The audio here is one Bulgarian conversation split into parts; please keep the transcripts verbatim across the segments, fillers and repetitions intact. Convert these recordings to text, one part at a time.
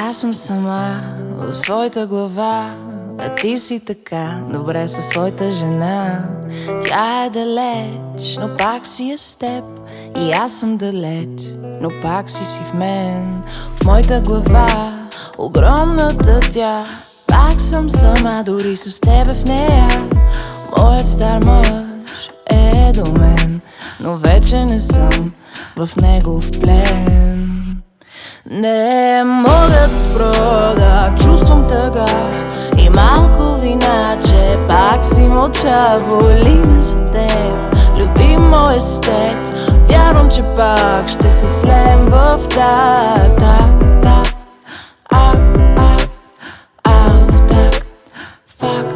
Аз съм сама в своята глава, а ти си така добре със своята жена. Тя е далеч, но пак си е с теб. И аз съм далеч, но пак си си в мен. В моята глава, огромната тя, пак съм сама, дори с тебе в нея. Моят стар мъж е до мен, но вече не съм в негов плен. Не мога да спра да чувствам тъга и малко вина, че пак си мълча. Боли ме за теб, любим мой естет. Вярвам, че пак ще се слеем в так, так, так. А, а, а, в так, фак.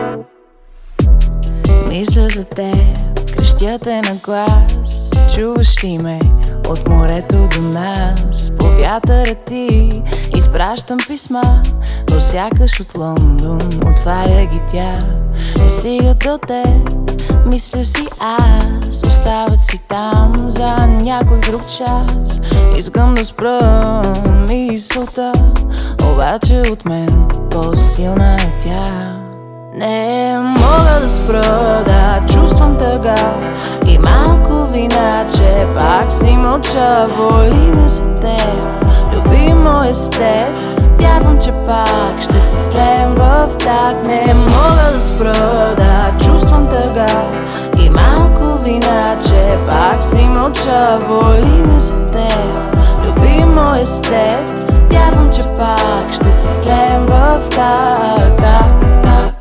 Мисля за теб, крещя те на глас. Чуваш ли ме от морето до нас? По вятъра ти изпращам писма, но сякаш от Лондон отваря ги тя. Не стига до теб, мисля си аз. Остават си там за някой друг час. Искам да спра мисълта, обаче от мен по-силна е тя. Не мога да спра да чувствам тъга и малко вина, че пак си мълча. Боли ме за теб, любим мой естет. Вярвам, че пак ще се слеем в так. Не мога да спра да чувствам тъга и малко вина, че пак си мълча. Боли ме за теб, любим мой естет. Вярвам, че пак ще се слеем в так, так, так.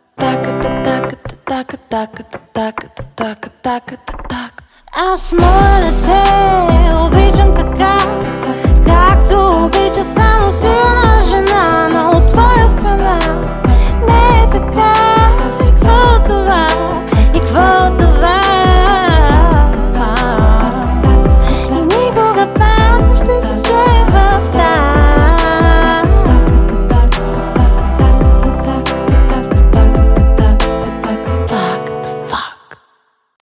Аз моля